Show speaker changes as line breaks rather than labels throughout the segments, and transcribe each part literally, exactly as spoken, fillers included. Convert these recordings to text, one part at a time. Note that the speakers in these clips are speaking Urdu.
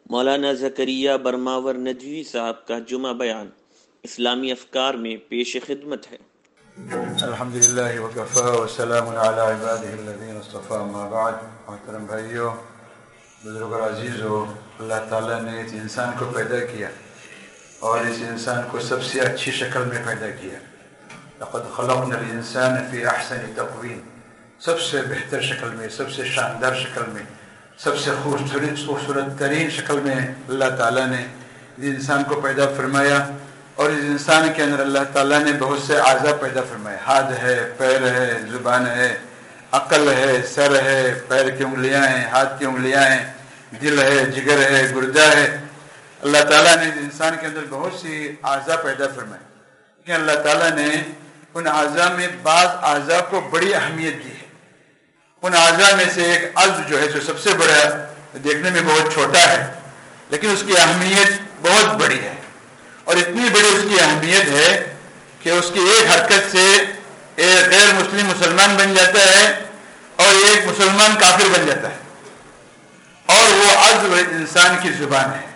مولانا زکریا برماور ندوی صاحب کا جمعہ بیان اسلامی افکار میں پیش خدمت ہے۔
الحمدللہ وکفی وسلام علی عبادہ الذین اصطفی، اما بعد۔ محترم بھائیو، بزرگ اور عزیزو، اللہ تعالیٰ نے اس انسان کو پیدا کیا اور اس انسان کو سب سے اچھی شکل میں پیدا کیا۔ لقد خلقنا الانسان فی احسن تقویم، سب سے بہتر شکل میں، سب سے شاندار شکل میں، سب سے خوبصورت خوبصورت ترین شکل میں اللہ تعالیٰ نے اس انسان کو پیدا فرمایا۔ اور اس انسان کے اندر اللہ تعالیٰ نے بہت سے اعضاء پیدا فرمائے، ہاتھ ہے، پیر ہے، زبان ہے، عقل ہے، سر ہے، پیر کی انگلیاں ہیں، ہاتھ کی انگلیاں ہیں، دل ہے، جگر ہے، گردہ ہے۔ اللہ تعالیٰ نے اس انسان کے اندر بہت سی اعضاء پیدا فرمائے، لیکن اللہ تعالیٰ نے ان اعضاء میں بعض اعضاء کو بڑی اہمیت دی ہے۔ ان اعضاء میں سے ایک عضو جو ہے جو سب سے بڑا، دیکھنے میں بہت چھوٹا ہے لیکن اس کی اہمیت بہت بڑی ہے، اور اتنی بڑی اس کی اہمیت ہے کہ اس کی ایک حرکت سے ایک غیر مسلم مسلمان بن جاتا ہے اور ایک مسلمان کافر بن جاتا ہے، اور وہ عضو انسان کی زبان ہے۔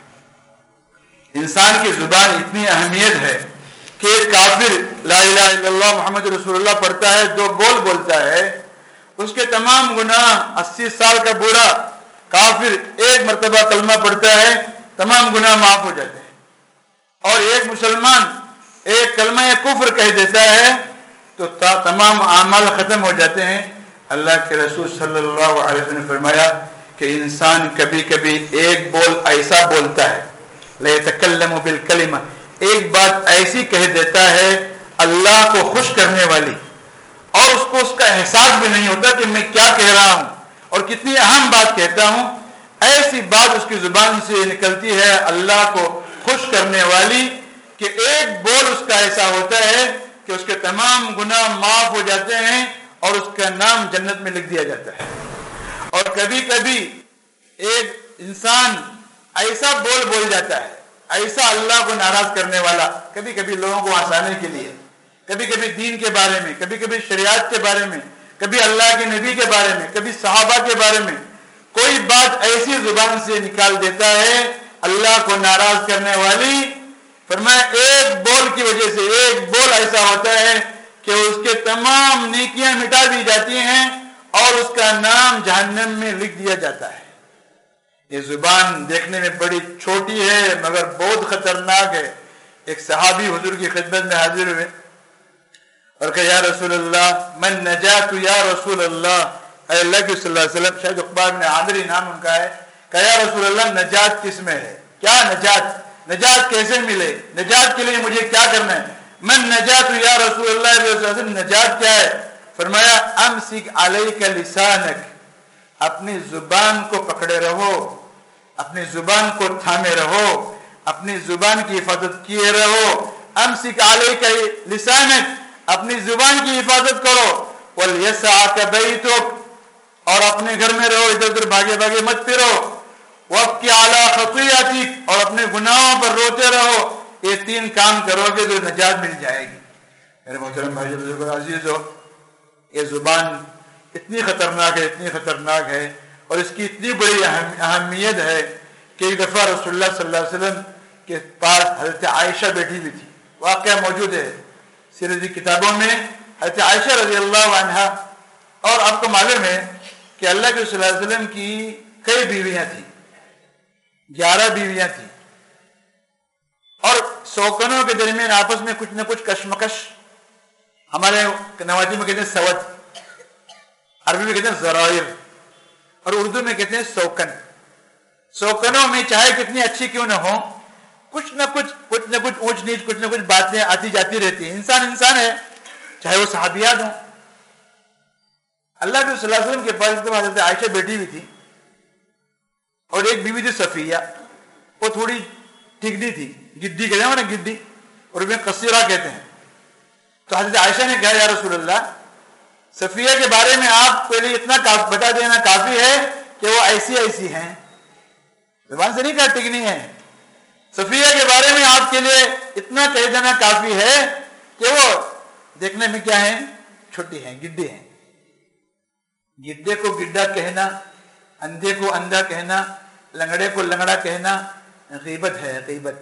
انسان کی زبان اتنی اہمیت ہے کہ ایک کافر لا الہ الا اللہ محمد رسول اللہ پڑھتا ہے، دو بول بولتا ہے، اس کے تمام گناہ، اسی سال کا بوڑھا کافر ایک مرتبہ کلمہ پڑھتا ہے، تمام گناہ معاف ہو جاتے ہیں۔ اور ایک مسلمان ایک کلمہ کفر کہہ دیتا ہے تو تمام اعمال ختم ہو جاتے ہیں۔ اللہ کے رسول صلی اللہ علیہ وسلم نے فرمایا کہ انسان کبھی کبھی ایک بول ایسا بولتا ہے، لَيَتَكَلَّمُ بِالْكَلِمَةِ، ایک بات ایسی کہہ دیتا ہے اللہ کو خوش کرنے والی، اور اس کو اس کا احساس بھی نہیں ہوتا کہ میں کیا کہہ رہا ہوں اور کتنی اہم بات کہتا ہوں۔ ایسی بات اس کی زبان سے نکلتی ہے اللہ کو خوش کرنے والی کہ ایک بول اس کا ایسا ہوتا ہے کہ اس کے تمام گناہ معاف ہو جاتے ہیں اور اس کا نام جنت میں لکھ دیا جاتا ہے۔ اور کبھی کبھی ایک انسان ایسا بول بول جاتا ہے، ایسا اللہ کو ناراض کرنے والا، کبھی کبھی لوگوں کو ہنسانے کے لیے، کبھی کبھی دین کے بارے میں، کبھی کبھی شریعت کے بارے میں، کبھی اللہ کے نبی کے بارے میں، کبھی صحابہ کے بارے میں کوئی بات ایسی زبان سے نکال دیتا ہے اللہ کو ناراض کرنے والی۔ فرمایا ایک بول کی وجہ سے، ایک بول ایسا ہوتا ہے کہ اس کے تمام نیکیاں مٹا دی جاتی ہیں اور اس کا نام جہنم میں لکھ دیا جاتا ہے۔ یہ زبان دیکھنے میں بڑی چھوٹی ہے مگر بہت خطرناک ہے۔ ایک صحابی حضور کی خدمت میں حاضر ہوئے اور کہا یا رسول اللہ من نجات یا رسول اللہ، اے اللہ کے صلی اللہ علیہ وسلم، شاید عقبہ بن عامر نام ان کا ہے، کہا یا رسول اللہ نجات کس میں ہے؟ کیا نجات؟ نجات کیسے ملے؟ نجات کے لیے مجھے کیا کرنا ہے؟ من نجات یا رسول اللہ علیہ وسلم، نجات کیا ہے؟ فرمایا امسک علیک لسانک، اپنی زبان کو پکڑے رہو، اپنی زبان کو تھامے رہو، اپنی زبان کی حفاظت کیے رہو۔ امسک علیک لسانک، اپنی زبان کی حفاظت کرو۔ ولیسعک بیتک، اور اپنے گھر میں رہو، ادھر ادھر بھاگے بھاگے مت پھرو۔ وابکی علی خطیئتک، اور اپنے گناہوں پر روتے رہو۔ یہ تین کام کرو گے تو نجات مل جائے گی۔ میرے محترم بھائی بزرگ عزیزو، یہ زبان اتنی خطرناک ہے، اتنی خطرناک ہے اور اس کی اتنی بڑی اہمیت ہے کہ ایک دفعہ رسول اللہ صلی اللہ علیہ وسلم کے پاس حضرت عائشہ بیٹھی ہوئی تھی، واقعہ موجود ہے سیرت کی کتابوں میں۔ حضرت عائشہ رضی اللہ عنہا، اور آپ کو معلوم ہے کہ اللہ کے صلی اللہ علیہ وسلم کی کئی بیویاں تھیں، گیارہ بیویاں تھیں، اور سوکنوں کے درمیان آپس میں کچھ نہ کچھ کشمکش، ہمارے نواجی میں کہتے ہیں سوت، عربی میں کہتے ہیں ضرائر، اور اردو میں کہتے ہیں سوکن۔ سوکنوں میں چاہے کتنی اچھی کیوں نہ ہو، کچھ نہ کچھ کچھ نہ کچھ اونچ نیچ، کچھ نہ کچھ باتیں آتی جاتی رہتی ہیں۔ انسان انسان ہے، چاہے وہ صحابیات ہوں۔ اللہ کے صلی اللہ علیہ وسلم کے پاس حضرت عائشہ بیٹھی ہوئی تھی، اور ایک بیوی تھی صفیہ، وہ تھوڑی ٹھگنی تھی، گڈی کہتے ہیں نا، گڈی، اور میں قصیرہ کہتے ہیں۔ تو حضرت عائشہ نے کہا یا رسول اللہ صفیہ کے بارے میں آپ کے لیے اتنا بتا دینا کافی ہے کہ وہ ایسی ایسی ہیں، زبان سے نہیں کہا ٹھگنی ہے، صفیہ کے بارے میں آپ کے لیے اتنا کہہ دینا کافی ہے کہ وہ دیکھنے میں کیا ہیں؟ چھوٹی ہیں، گڈی ہیں۔ گڈے کو گڈا کہنا، اندھے کو اندھا کہنا، لنگڑے کو لنگڑا کہنا غیبت ہے. غیبت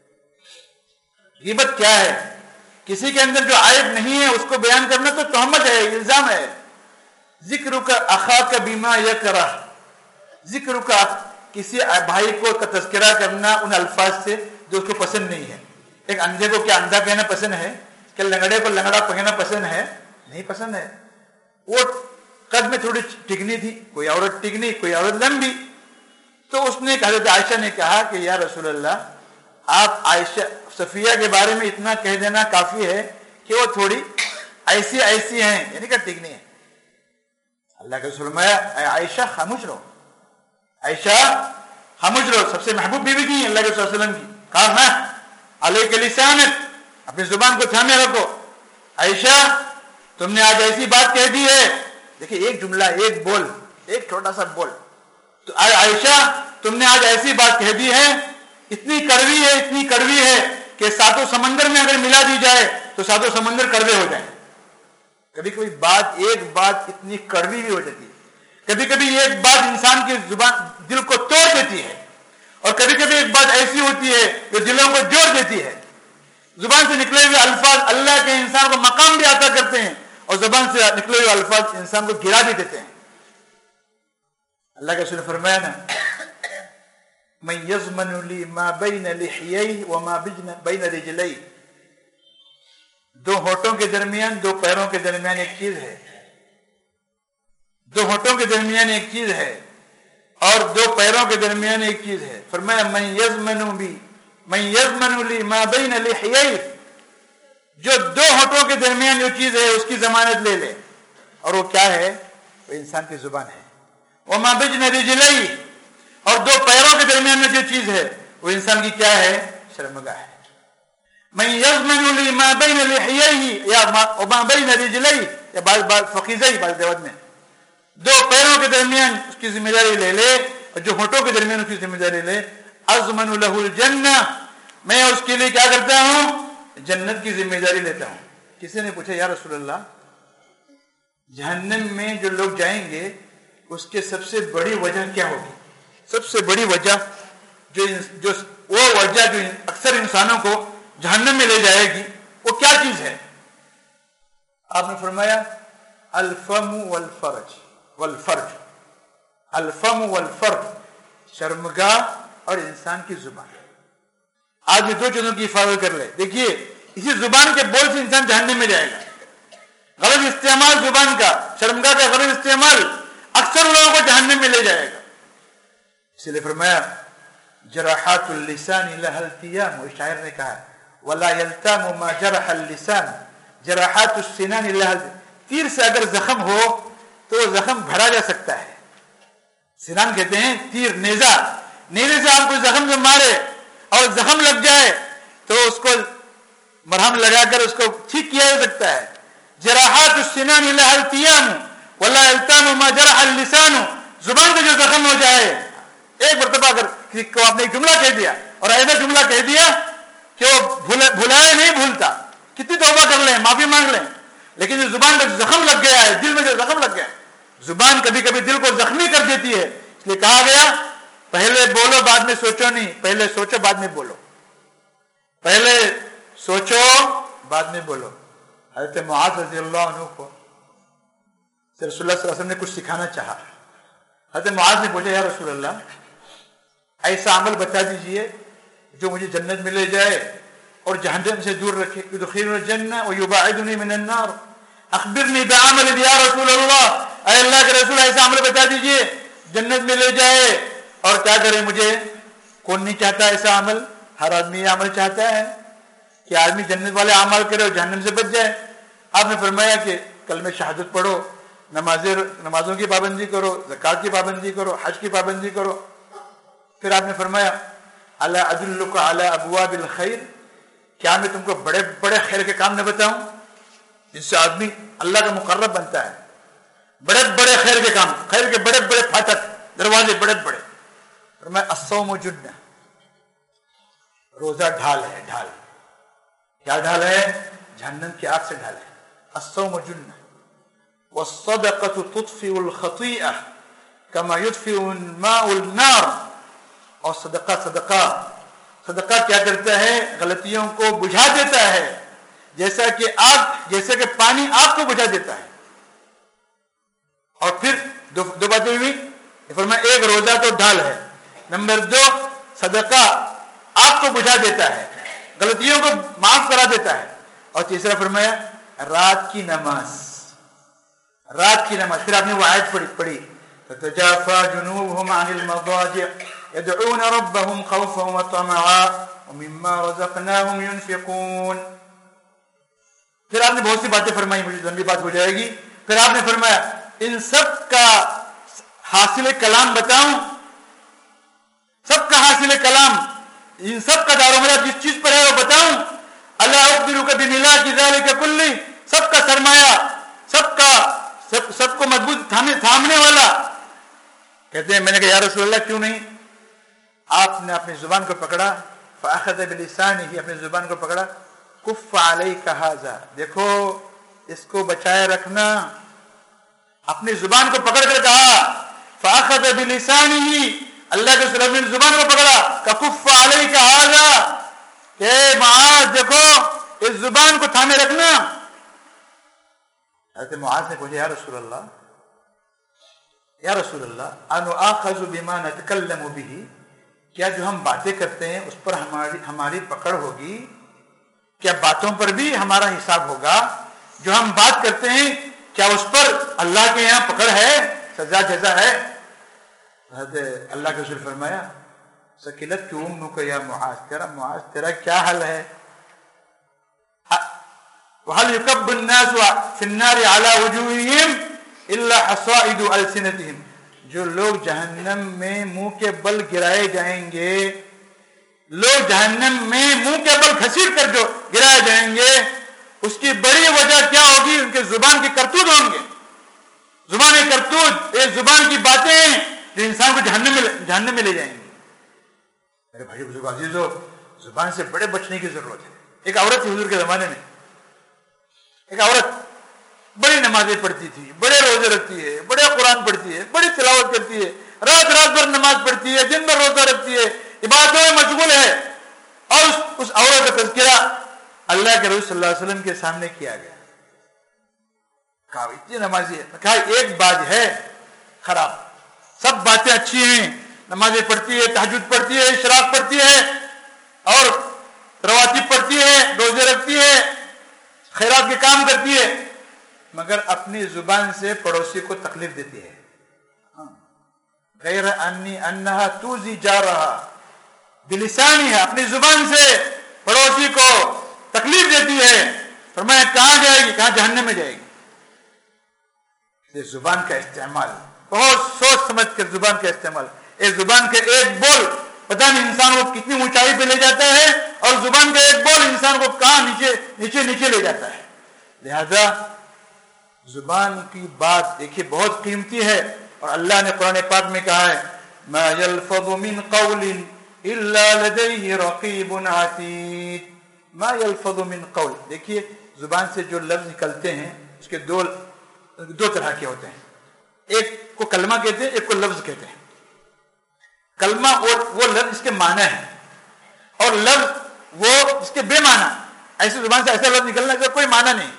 غیبت کیا ہے؟ کسی کے اندر جو عیب نہیں ہے اس کو بیان کرنا تو تہمت ہے, الزام ہے. ذکر کا اخاک بما یکرہ, ذکر کا کسی بھائی کو کا تذکرہ کرنا ان الفاظ سے جو اس کو پسند نہیں ہے. ایک اندھے کو کیا اندھا کہنا پسند ہے؟ کہ لنگڑے کو لنگڑا کہنا پسند ہے؟ نہیں پسند ہے. وہ قد میں تھوڑی ٹکنی تھی, کوئی عورت ٹکنی, کوئی عورت لمبی, تو اس نے حضرت عائشہ نے کہا کہ یا رسول اللہ, آپ عائشہ صفیہ کے بارے میں اتنا کہہ دینا کافی ہے کہ وہ تھوڑی ایسی ایسی ہیں, یعنی کہ ٹکنی ہے. اللہ کے رسول فرمایا اے عائشہ خاموش رہو, عائشہ خاموش رہو. سب سے محبوب بیوی کی اللہ کے صلی اللہ علیہ وسلم کی. کہا میں علیک لسانک, اپنی زبان کو تھامے رکھو. عائشہ تم نے آج ایسی بات کہہ دی ہے. دیکھیں ایک جملہ, ایک بول, ایک چھوٹا سا بول, تو عائشہ تم نے آج ایسی بات کہہ دی ہے, اتنی کڑوی ہے, اتنی کڑوی ہے کہ ساتوں سمندر میں اگر ملا دی جائے تو ساتوں سمندر کڑوے ہو جائیں. کبھی کبھی بات, ایک بات اتنی کڑوی بھی ہو جاتی ہے. کبھی کبھی ایک بات انسان کی زبان دل کو توڑ دیتی ہے, اور کبھی کبھی ایک بات ایسی ہوتی ہے جو دلوں کو جوڑ دیتی ہے. زبان سے نکلے ہوئے الفاظ اللہ کے انسان کو مقام بھی عطا کرتے ہیں, اور زبان سے نکلے ہوئے الفاظ انسان کو گرا بھی دیتے ہیں. اللہ کے رسول نے فرمایا نا, من یضمن لی ما بین لحییہ وما بین رجلیہ, دو ہونٹوں کے درمیان, دو پیروں کے درمیان ایک چیز ہے, دو ہونٹوں کے درمیان ایک چیز ہے, اور دو پیروں کے درمیان ایک چیز ہے. فرمایا من یضمن بی من یضمن لی ما بین لحییہ, جو دو ہونٹوں کے درمیان جو چیز ہے اس کی ضمانت لے لے, اور وہ کیا ہے؟ وہ انسان کی زبان ہے. وما بین رجلیہ, اور دو پیروں کے درمیان میں جو چیز ہے وہ انسان کی کیا ہے؟ شرمگاہ ہے. من یضمن لی ما بین لحییہ یا ما بین رجلیہ, یا بعض بعض فقیزہ بعض دیوت میں دو پیروں کے درمیان اس کی ذمہ داری لے لے, اور جو ہونٹوں کے درمیان اس کی ذمہ داری لے. اضمن لہ الجنہ, میں اس کے لیے کیا کرتا ہوں؟ جنت کی ذمہ داری لیتا ہوں. کسی نے پوچھا یا رسول اللہ, جہنم میں جو لوگ جائیں گے اس کے سب سے بڑی وجہ کیا ہوگی؟ سب سے بڑی وجہ جو جو وہ وجہ جو اکثر انسانوں کو جہنم میں لے جائے گی وہ کیا چیز ہے؟ آپ نے فرمایا الفم والفرج والفرج الفم والفرج, شرمگاہ اور انسان کی زبان. آدمی دو چیزوں کی حفاظت کر لے. دیکھیے اسی زبان کے بول سے انسان جہنم میں جائے گا. غلط استعمال زبان کا, شرمگاہ کا غلط استعمال اکثر لوگوں کو جہنم میں لے جائے گا. اس لیے فرمایا جراحات اللسان لها التیام, شاعر نے کہا ولا یلتام ما جرح اللسان جراحات السنان لها, تیر سے اگر زخم ہو تو زخم بھرا جا سکتا ہے. سنان کہتے ہیں تیر, نیزہ, نیزے سے آپ کو زخم جو مارے اور زخم لگ جائے تو اس کو مرہم لگا کر اس کو ٹھیک کیا جا سکتا ہے. جراحات السنان لها التیام ولا یلتام ما جرح اللسان, زبان کا جو زخم ہو جائے, ایک مرتبہ اگر کسی کو آپ نے ایک جملہ کہہ دیا اور ایسا جملہ کہہ دیا کہ وہ بھلائے نہیں بھولتا, کتنی توبہ کر لیں, معافی مانگ لیں, لیکن جو زبان کا زخم لگ گیا ہے, دل میں جو زخم لگ گیا ہے, زبان کبھی کبھی دل کو زخمی کر دیتی ہے. اس لیے کہا گیا پہلے بولو بعد میں سوچو نہیں, پہلے سوچو بعد میں بولو, پہلے سوچو بعد میں بولو. حضرت معاذ رضی اللہ عنہ کو رسول اللہ صلی اللہ علیہ وسلم نے کچھ سکھانا چاہا. حضرت معاذ نے پوچھا یا رسول اللہ ایسا عمل بتا دیجئے جو مجھے جنت میں لے جائے اور جہنم سے دور رکھے. یدخلنی الجنہ ویباعدنی من النار, اخبرنی بعمل یا رسول اللہ, اے اللہ کے رسول ایسا عمل بتا دیجئے جنت میں لے جائے اور کیا کرے مجھے. کون نہیں چاہتا ایسا عمل؟ ہر آدمی یہ عمل چاہتا ہے کہ آدمی جنت والے اعمال کرے اور جہنم سے بچ جائے. آپ نے فرمایا کہ کلمہ شہادت پڑھو, نمازیں نمازوں کی پابندی کرو, زکات کی پابندی کرو, حج کی پابندی کرو. پھر آپ نے فرمایا الا ادلک علی ابواب الخیر, کیا میں تم کو بڑے بڑے خیر کے کام نہ بتاؤں جس سے آدمی اللہ کا مقرب بنتا ہے؟ بڑے بڑے خیر کے کام, خیر کے بڑے بڑے پھاٹک, دروازے بڑے بڑے. فرمایا الصوم جنہ, روزہ ڈھال ہے, ڈھال. کیا ڈھال ہے؟ جہنم کی آگ سے ڈھال ہے. الصوم جنہ والصدقة تطفئ الخطيئة كما يطفئ الماء النار اور صدقہ صدقہ صدقہ کیا کرتا ہے؟ غلطیوں کو بجھا دیتا ہے، جیسا کہ آگ جیسے کہ پانی آگ کو بجھا دیتا ہے۔ اور پھر دو, دو باتیں ہوئی، فرمایا ایک روزہ تو ڈھال ہے، نمبر دو صدقہ آگ کو بجھا دیتا ہے، غلطیوں کو معاف کرا دیتا ہے، اور تیسرا فرمایا رات کی نماز، رات کی نماز۔ پھر آپ نے وہ آیت پڑھی پڑھی تتجافى جنوبهم عن المضاجع يدعون ربهم خوفا وطمعا ومما رزقناهم ينفقون۔ پھر آپ نے بہت سی باتیں فرمائی، مجھے لمبی بات ہو جائے گی۔ پھر آپ نے فرمایا ان سب کا حاصل کلام بتاؤں، سب کا حاصل کلام، ان سب کا دار و مدار جس چیز پر ہے وہ بتاؤں۔ اللہ اخبرک بملاک ذلک کلہ، سب کا سرمایہ، سب کا سب, سب کو مضبوط تھامنے تھامنے والا۔ کہتے ہیں میں نے کہا یا رسول اللہ کیوں نہیں؟ آپ نے اپنی زبان کو پکڑا، فاخذ بلسانہ، اپنی زبان کو پکڑا، کف علیک ھذا، دیکھو اس کو بچائے رکھنا۔ اپنی زبان کو پکڑ کر کہا فاخذ بلسانہ، اللہ کے رسول نے زبان کو پکڑا کہ کف علیک ھذا، کہ معاذ دیکھو اس زبان کو تھامے رکھنا۔ حضرت معاذ نے پوچھا یا رسول اللہ یا رسول اللہ انؤاخذ بما نتکلم به، کیا جو ہم باتیں کرتے ہیں اس پر ہماری ہماری پکڑ ہوگی؟ کیا باتوں پر بھی ہمارا حساب ہوگا؟ جو ہم بات کرتے ہیں کیا اس پر اللہ کے یہاں پکڑ ہے، سزا جزا ہے؟ حضرت اللہ کے رسول فرمایا ثقلتک امک یا معاذ، تیرا معاذ تیرا کیا حل ہے؟ وَهَلْ يُكَبُّ النَّاسُ فِي النَّارِ عَلَى وُجُوهِهِمْ إِلَّا حَصَائِدُ أَلْسِنَتِهِمْ، جو لوگ جہنم میں منہ کے بل گرائے جائیں گے، لوگ جہنم میں منہ کے بل گھسیٹ کر جو گرائے جائیں گے، اس کی بڑی وجہ کیا ہوگی؟ ان کے زبان کی کرتوت ہوں گے، زبان کرتوت، ایک زبان کی باتیں جو انسان کو جہنم میں جہنم میں لے جائیں گے۔ میرے بھائی بزرگ عزیزو، زبان سے بڑے بچنے کی ضرورت ہے۔ ایک عورت تھی حضور کے زمانے میں، ایک عورت بڑی نمازیں پڑھتی تھی، بڑے روزے رکھتی ہے، بڑے قرآن پڑھتی ہے، بڑی تلاوت کرتی ہے، رات رات بھر نماز پڑھتی ہے، دن بھر روزہ رکھتی ہے، عبادتوں میں مشغول ہے، اور اس, اس عورت کا تذکرہ اللہ کے رسول صلی اللہ علیہ وسلم کے سامنے کیا گیا۔ کہا اتنی نمازی ہے، کہا ایک بات ہے خراب، سب باتیں اچھی ہیں، نمازیں پڑھتی ہے، تہجد پڑھتی ہے، اشراق پڑھتی ہے، اور رواتب پڑھتی ہے، روزے رکھتی ہے، خیرات کے کام کرتی ہے، مگر اپنی زبان سے پڑوسی کو تکلیف دیتی ہے۔ غیر انی انہا توزی جا رہا بلسانی ہے، اپنی زبان سے پڑوسی کو تکلیف دیتی ہے۔ فرمایا کہاں جائے گی؟ کہاں جہنم میں جائے گی۔ یہ زبان کا استعمال، بہت سوچ سمجھ کر زبان کا استعمال، ایک زبان کے ایک بول پتہ نہیں انسان کو کتنی اونچائی پہ لے جاتا ہے، اور زبان کا ایک بول انسان کو کہاں نیچے نیچے نیچے لے جاتا ہے۔ لہذا زبان کی بات دیکھیے بہت قیمتی ہے، اور اللہ نے قرآن پاک میں کہا ہے ما یلفظ من قول الا لدیہ رقیب عتید، ما یلفظ من قول، دیکھیے زبان سے جو لفظ نکلتے ہیں اس کے دو دو طرح کے ہوتے ہیں، ایک کو کلمہ کہتے ہیں، ایک کو لفظ کہتے ہیں۔ کلمہ اور وہ لفظ اس کے معنی ہے، اور لفظ وہ اس کے بے معنی، ایسی زبان سے ایسا لفظ نکلنا کا کوئی معنی نہیں،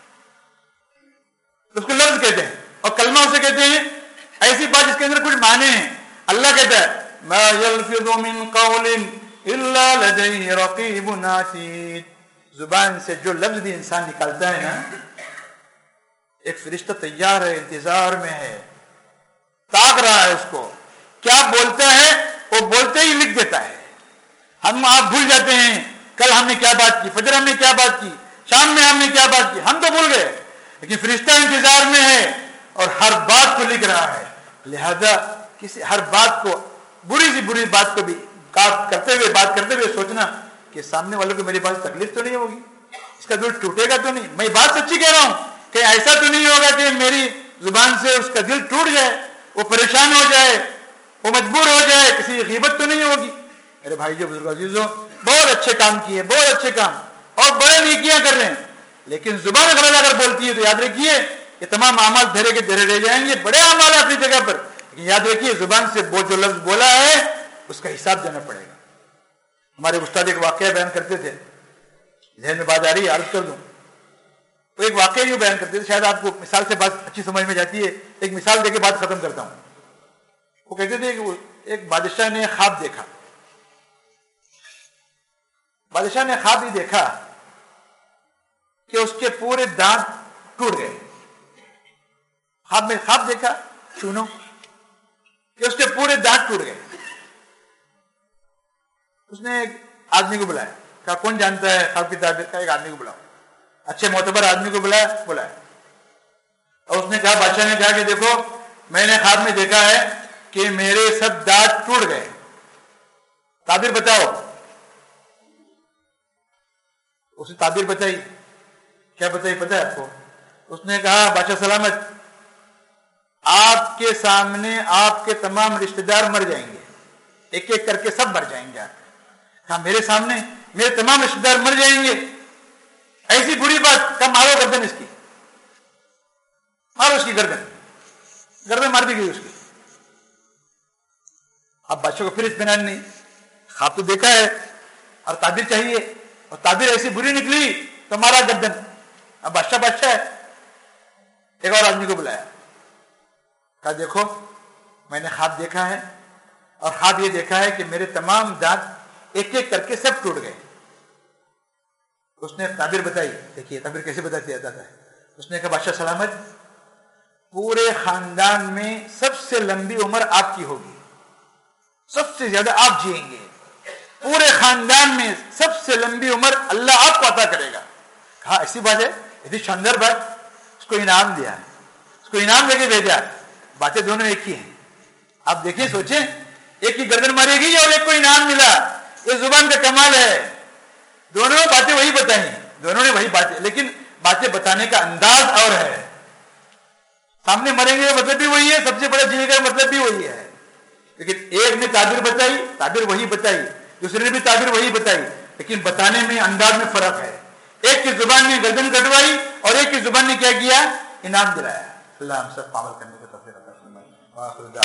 اس کو لفظ کہتے ہیں۔ اور کلمہ اسے کہتے ہیں ایسی بات جس کے اندر کچھ معنی ہیں۔ اللہ کہتا ہے ما یلفظ من قول الا لدیہ رقیب عتید، زبان سے جو لفظ بھی انسان نکالتا ہے نا، ایک فرشتہ تیار ہے، انتظار میں ہے، تاک رہا ہے اس کو، کیا بولتا ہے وہ بولتے ہی لکھ دیتا ہے۔ ہم آپ بھول جاتے ہیں کل ہم نے کیا بات کی، فجر ہم نے کیا بات کی، شام میں ہم نے کیا بات کی، ہم تو بھول گئے، لیکن فرشتہ انتظار میں ہے اور ہر بات کو لکھ رہا ہے۔ لہذا کسی ہر بات کو، بری سی بری بات کو بھی کرتے ہوئے بات کرتے ہوئے سوچنا کہ سامنے والوں کو میری بات تکلیف تو نہیں ہوگی، اس کا دل ٹوٹے گا تو نہیں، میں بات سچی کہہ رہا ہوں، کہ ایسا تو نہیں ہوگا کہ میری زبان سے اس کا دل ٹوٹ جائے، وہ پریشان ہو جائے، وہ مجبور ہو جائے، کسی غیبت تو نہیں ہوگی۔ میرے بھائی جو بزرگ عزیزوں، بہت اچھے کام کیے، بہت اچھے کام، اور بڑے نیکیاں کر رہے ہیں، لیکن زبان غلط اگر بولتی ہے تو یاد رکھیے یہ تمام اعمال دھرے کے دھرے رہ جائیں گے، بڑے اعمال اپنی جگہ پر، لیکن یاد رکھیے زبان سے وہ جو لفظ بولا ہے اس کا حساب دینا پڑے گا. ہمارے استاد ایک واقعہ بیان کرتے تھے, ذہن میں بات آ رہی ہے, عرض کر دوں. وہ ایک واقعہ یوں بیان کرتے تھے, شاید آپ کو مثال سے بات اچھی سمجھ میں جاتی ہے. ایک مثال دے کے بات ختم کرتا ہوں. وہ کہتے تھے کہ ایک بادشاہ نے خواب دیکھا. بادشاہ نے خواب ہی دیکھا کہ اس کے پورے دانت ٹوٹ گئے. خواب میں خواب دیکھا سنو کہ اس کے پورے دانت ٹوٹ گئے. اس نے ایک آدمی کو بلایا, کہا کون جانتا ہے خواب کی تعبیر کا, ایک آدمی کو بلاؤ. اچھے معتبر آدمی کو بلایا بلایا اور اس نے کہا, بادشاہ نے کہا کہ دیکھو میں نے خواب میں دیکھا ہے کہ میرے سب دانت ٹوٹ گئے, تعبیر بتاؤ. اس نے تعبیر بتائی. کیا بتائی پتہ ہے آپ کو؟ اس نے کہا بادشاہ سلامت, آپ کے سامنے آپ کے تمام رشتہ دار مر جائیں گے, ایک ایک کر کے سب مر جائیں گے. کہا میرے سامنے میرے تمام رشتہ دار مر جائیں گے, ایسی بری بات, کہا مارو گردن اس کی, مارو اس کی گردن. گردن مار دی گئی اس کی. اب بادشاہ کو پھر اطمینان نہیں, خواب تو دیکھا ہے اور تعبیر چاہیے, اور تعبیر ایسی بری نکلی تو مارا گردن. اب بادشاہ بادشاہ ہے. ایک اور آدمی کو بلایا, کہا دیکھو میں نے خواب دیکھا ہے اور خواب یہ دیکھا ہے کہ میرے تمام دانت ایک ایک کر کے سب ٹوٹ گئے. اس نے تعبیر بتائی. دیکھیے تعبیر کیسے بتاتی جاتا ہے. اس نے کہا بادشاہ سلامت, پورے خاندان میں سب سے لمبی عمر آپ کی ہوگی, سب سے زیادہ آپ جئیں گے, پورے خاندان میں سب سے لمبی عمر اللہ آپ کو عطا کرے گا. کہا ایسی بات ہے, اتنی شاندار بات. اس کو انعام دیا, اس کو انعام دے کے بھیجا. باتیں دونوں ایک ہی ہیں. آپ دیکھیں سوچیں, ایک کی گردن مارے گی اور ایک کو انعام ملا. یہ زبان کا کمال ہے. دونوں نے باتیں وہی بتائی, دونوں نے وہی باتیں, لیکن باتیں بتانے کا انداز اور ہے. سامنے مریں گے مطلب بھی وہی ہے, سب سے بڑا جینے کا مطلب بھی وہی ہے, لیکن ایک نے تعبیر بتائی, تعبیر وہی بتائی, دوسرے نے بھی تعبیر وہی بتائی, لیکن بتانے میں انداز میں فرق ہے. ایک کی زبان نے گردن کٹوائی اور ایک کی زبان نے کیا کیا, انعام دلایا. اللہ ہم سب عمل کرنے کا توفیق عطا فرمائے.